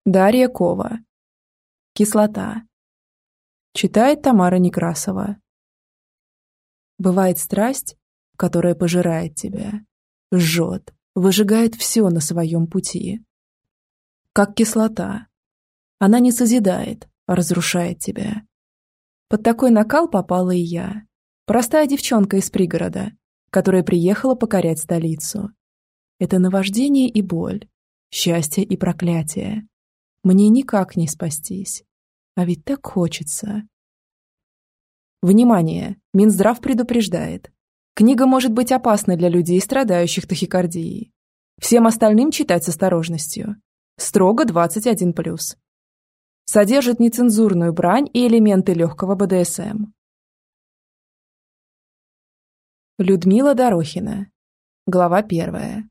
Дарья Кова. Кислота. Читает Тамара Некрасова. Бывает страсть, которая пожирает тебя, жжет, выжигает все на своем пути. Как кислота. Она не созидает, а разрушает тебя. Под такой накал попала и я. Простая девчонка из пригорода, которая приехала покорять столицу. Это наваждение и боль, счастье и проклятие. Мне никак не спастись. А ведь так хочется. Внимание! Минздрав предупреждает. Книга может быть опасна для людей, страдающих тахикардией. Всем остальным читать с осторожностью. Строго 21+. Содержит нецензурную брань и элементы легкого БДСМ. Людмила Дорохина. Глава 1.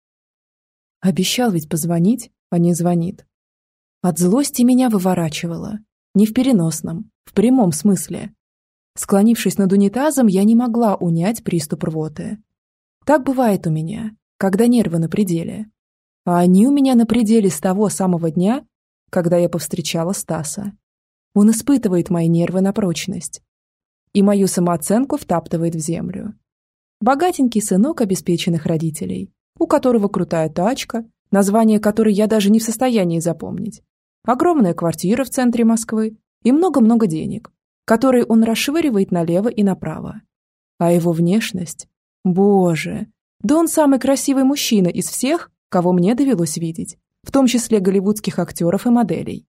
Обещал ведь позвонить, а не звонит. От злости меня выворачивало. Не в переносном, в прямом смысле. Склонившись над унитазом, я не могла унять приступ рвоты. Так бывает у меня, когда нервы на пределе. А они у меня на пределе с того самого дня, когда я повстречала Стаса. Он испытывает мои нервы на прочность. И мою самооценку втаптывает в землю. Богатенький сынок обеспеченных родителей, у которого крутая тачка, название которой я даже не в состоянии запомнить. Огромная квартира в центре Москвы и много-много денег, которые он расшвыривает налево и направо. А его внешность? Боже! Да он самый красивый мужчина из всех, кого мне довелось видеть, в том числе голливудских актеров и моделей.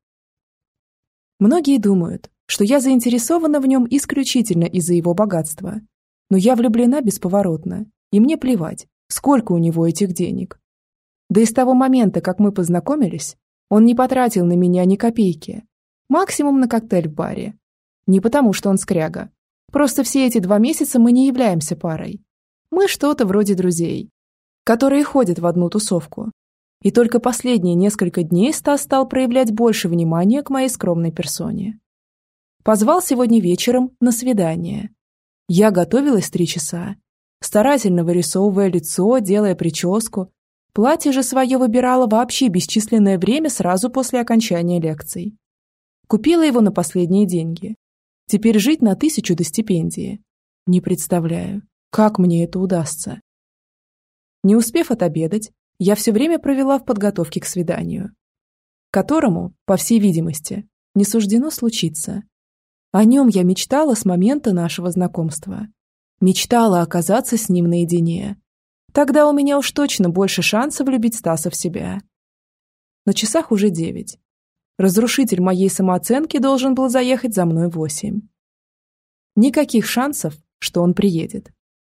Многие думают, что я заинтересована в нем исключительно из-за его богатства. Но я влюблена бесповоротно, и мне плевать, сколько у него этих денег. Да и с того момента, как мы познакомились, он не потратил на меня ни копейки. Максимум на коктейль в баре. Не потому, что он скряга. Просто все эти 2 месяца мы не являемся парой. Мы что-то вроде друзей, которые ходят в одну тусовку. И только последние несколько дней Стас стал проявлять больше внимания к моей скромной персоне. Позвал сегодня вечером на свидание. Я готовилась 3 часа, старательно вырисовывая лицо, делая прическу. Платье же свое выбирала вообще бесчисленное время сразу после окончания лекций. Купила его на последние деньги. Теперь жить на 1000 до стипендии. Не представляю, как мне это удастся. Не успев отобедать, я все время провела в подготовке к свиданию, которому, по всей видимости, не суждено случиться. О нем я мечтала с момента нашего знакомства. Мечтала оказаться с ним наедине. Тогда у меня уж точно больше шансов влюбить Стаса в себя. На часах уже 9. Разрушитель моей самооценки должен был заехать за мной в 8. Никаких шансов, что он приедет.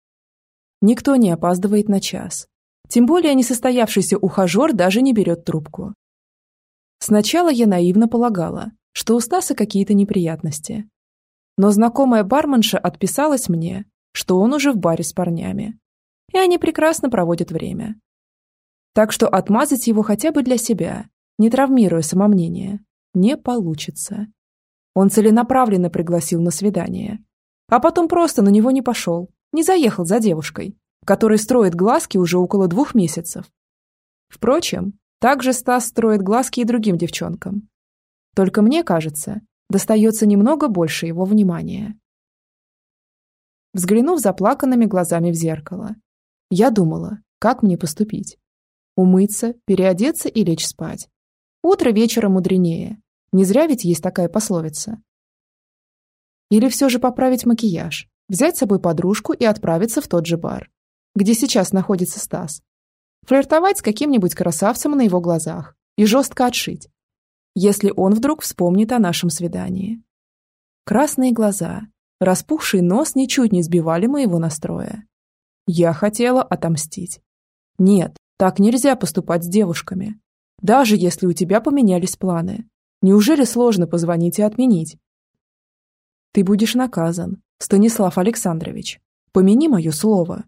Никто не опаздывает на час. Тем более несостоявшийся ухажер даже не берет трубку. Сначала я наивно полагала, что у Стаса какие-то неприятности. Но знакомая барменша отписалась мне, что он уже в баре с парнями. И они прекрасно проводят время. Так что отмазать его хотя бы для себя, не травмируя самомнение, не получится. Он целенаправленно пригласил на свидание. А потом просто на него не пошел, не заехал за девушкой, которая строит глазки уже около 2 месяцев. Впрочем, также Стас строит глазки и другим девчонкам. Только мне кажется, достается немного больше его внимания. Взглянув заплаканными глазами в зеркало, я думала, как мне поступить. Умыться, переодеться и лечь спать. Утро вечера мудренее. Не зря ведь есть такая пословица. Или все же поправить макияж, взять с собой подружку и отправиться в тот же бар, где сейчас находится Стас. Флиртовать с каким-нибудь красавцем на его глазах и жестко отшить, если он вдруг вспомнит о нашем свидании. Красные глаза, распухший нос ничуть не сбивали моего настроя. Я хотела отомстить. Нет, так нельзя поступать с девушками. Даже если у тебя поменялись планы. Неужели сложно позвонить и отменить? Ты будешь наказан, Станислав Александрович. Помяни мое слово.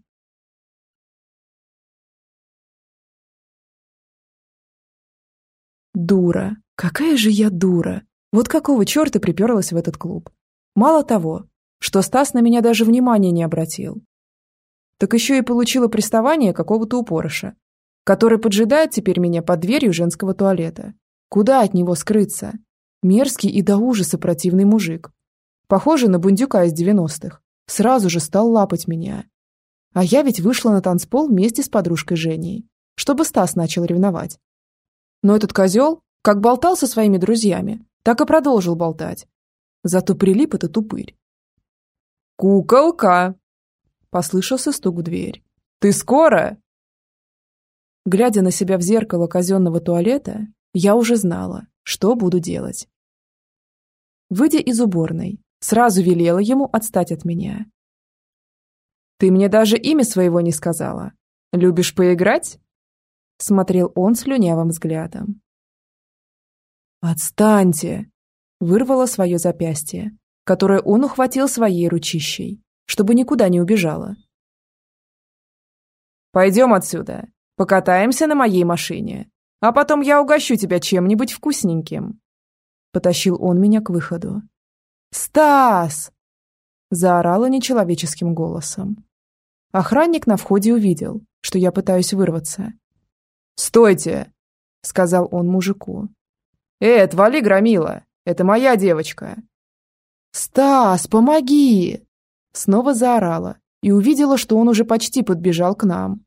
Дура. Какая же я дура. Вот какого черта приперлась в этот клуб? Мало того, что Стас на меня даже внимания не обратил, так еще и получила приставание какого-то упорыша, который поджидает теперь меня под дверью женского туалета. Куда от него скрыться? Мерзкий и до ужаса противный мужик. Похожий на бундюка из 90-х. Сразу же стал лапать меня. А я ведь вышла на танцпол вместе с подружкой Женей, чтобы Стас начал ревновать. Но этот козел, как болтал со своими друзьями, так и продолжил болтать. Зато прилип этот упырь. «Куколка!» – послышался стук в дверь. «Ты скоро?» Глядя на себя в зеркало казенного туалета, я уже знала, что буду делать. Выйдя из уборной, сразу велела ему отстать от меня. «Ты мне даже имя своего не сказала. Любишь поиграть?» Смотрел он слюнявым взглядом. «Отстаньте!» – вырвало свое запястье, которое он ухватил своей ручищей, чтобы никуда не убежала. «Пойдем отсюда, покатаемся на моей машине, а потом я угощу тебя чем-нибудь вкусненьким». Потащил он меня к выходу. «Стас!» – заорала нечеловеческим голосом. Охранник на входе увидел, что я пытаюсь вырваться. «Стойте!» – сказал он мужику. «Отвали, громила! Это моя девочка!» «Стас, помоги!» Снова заорала и увидела, что он уже почти подбежал к нам.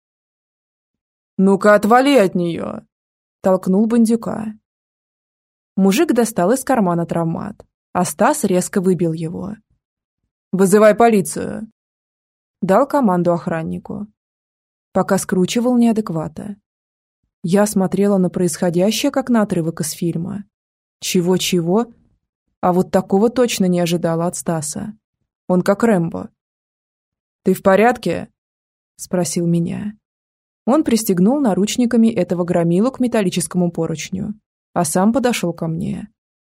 «Ну-ка, отвали от нее!» – толкнул бандюка. Мужик достал из кармана травмат, а Стас резко выбил его. «Вызывай полицию!» Дал команду охраннику. Пока скручивал неадеквата. Я смотрела на происходящее, как на отрывок из фильма. Чего-чего? А вот такого точно не ожидала от Стаса. Он как Рэмбо. «Ты в порядке?» – спросил меня. Он пристегнул наручниками этого громилу к металлическому поручню, а сам подошел ко мне.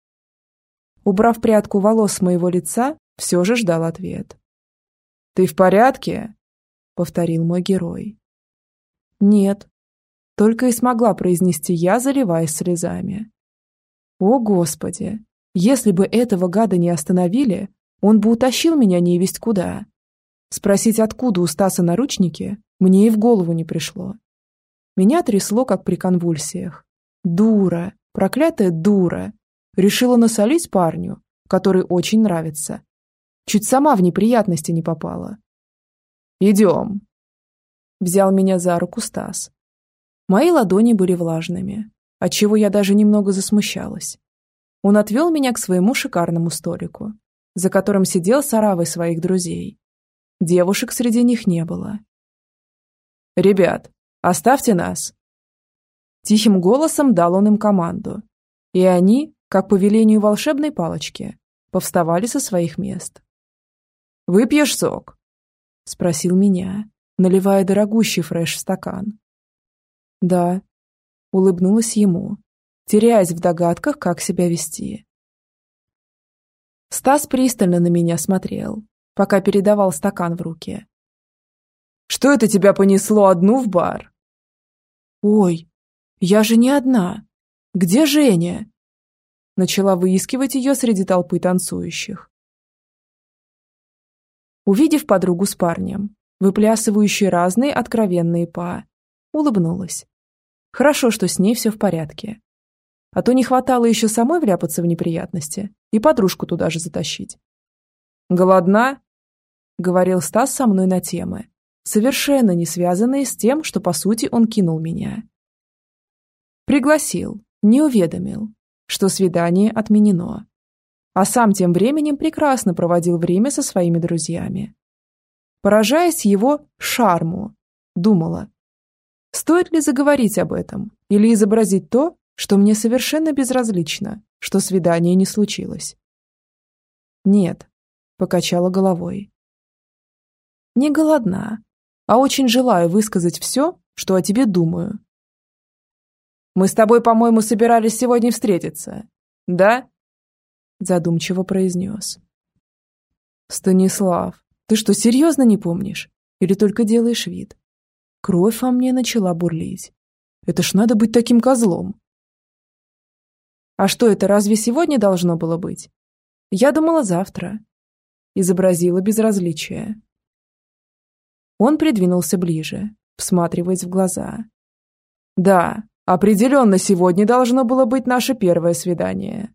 Убрав прядку волос с моего лица, все же ждал ответ. «Ты в порядке?» – повторил мой герой. «Нет», – только и смогла произнести я, заливаясь слезами. «О, Господи! Если бы этого гада не остановили, он бы утащил меня невесть куда. Спросить, откуда у Стаса наручники, мне и в голову не пришло. Меня трясло, как при конвульсиях. Дура, проклятая дура. Решила насолить парню, который очень нравится. Чуть сама в неприятности не попала. «Идем!» Взял меня за руку Стас. Мои ладони были влажными, отчего я даже немного засмущалась. Он отвел меня к своему шикарному столику, за которым сидел с оравой своих друзей. Девушек среди них не было. «Ребят, оставьте нас!» Тихим голосом дал он им команду, и они, как по велению волшебной палочки, повставали со своих мест. «Выпьешь сок?» – спросил меня, наливая дорогущий фреш в стакан. «Да», – улыбнулась ему, теряясь в догадках, как себя вести. Стас пристально на меня смотрел, пока передавал стакан в руки. «Что это тебя понесло одну в бар?» «Ой, я же не одна. Где Женя?» Начала выискивать ее среди толпы танцующих. Увидев подругу с парнем, выплясывающие разные откровенные па, улыбнулась. Хорошо, что с ней все в порядке. А то не хватало еще самой вляпаться в неприятности и подружку туда же затащить. «Голодна?» — говорил Стас со мной на темы, совершенно не связанные с тем, что, по сути, он кинул меня. Пригласил, не уведомил, что свидание отменено. А сам тем временем прекрасно проводил время со своими друзьями. Поражаясь его шарму, думала, стоит ли заговорить об этом или изобразить то, что мне совершенно безразлично, что свидание не случилось. «Нет», — покачала головой. «Не голодна, а очень желаю высказать все, что о тебе думаю». «Мы с тобой, по-моему, собирались сегодня встретиться, да?» Задумчиво произнес. «Станислав, ты что, серьезно не помнишь? Или только делаешь вид?» Кровь во мне начала бурлить. «Это ж надо быть таким козлом!» «А что это, разве сегодня должно было быть?» «Я думала, завтра». Изобразила безразличие. Он придвинулся ближе, всматриваясь в глаза. «Да, Определенно сегодня должно было быть наше первое свидание.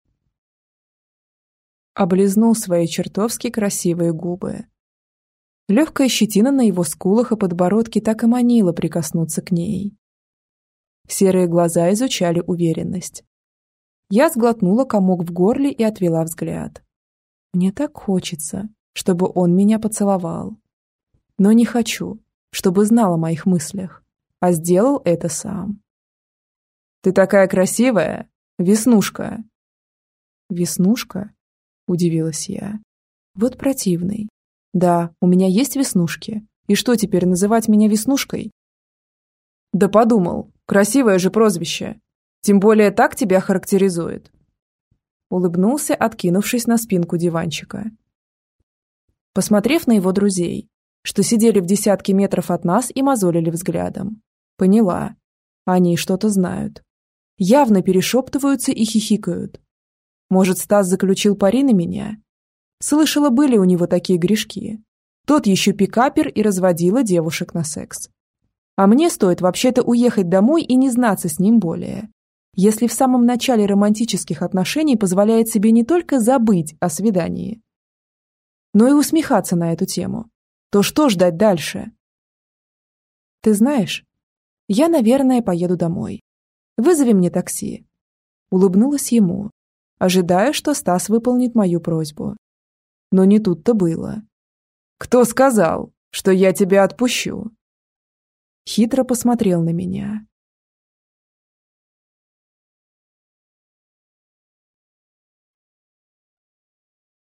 Облизнул свои чертовски красивые губы. Легкая щетина на его скулах и подбородке так и манила прикоснуться к ней. Серые глаза изучали уверенность. Я сглотнула комок в горле и отвела взгляд. Мне так хочется, чтобы он меня поцеловал. Но не хочу, чтобы знал о моих мыслях, а сделал это сам. «Ты такая красивая, Веснушка!» «Веснушка?» – удивилась я. «Вот противный. Да, у меня есть веснушки. И что теперь, называть меня Веснушкой?» «Да подумал, красивое же прозвище. Тем более так тебя характеризует». Улыбнулся, откинувшись на спинку диванчика. Посмотрев на его друзей, что сидели в десятке метров от нас и мозолили взглядом, поняла. Они что-то знают. Явно перешептываются и хихикают. Может, Стас заключил пари на меня? Слышала, были у него такие грешки. Тот еще пикапер и разводила девушек на секс. А мне стоит вообще-то уехать домой и не знаться с ним более. Если в самом начале романтических отношений позволяет себе не только забыть о свидании, но и усмехаться на эту тему, то что ждать дальше? Ты знаешь, я, наверное, поеду домой. Вызови мне такси. Улыбнулась ему, ожидая, что Стас выполнит мою просьбу. Но не тут-то было. «Кто сказал, что я тебя отпущу?» Хитро посмотрел на меня.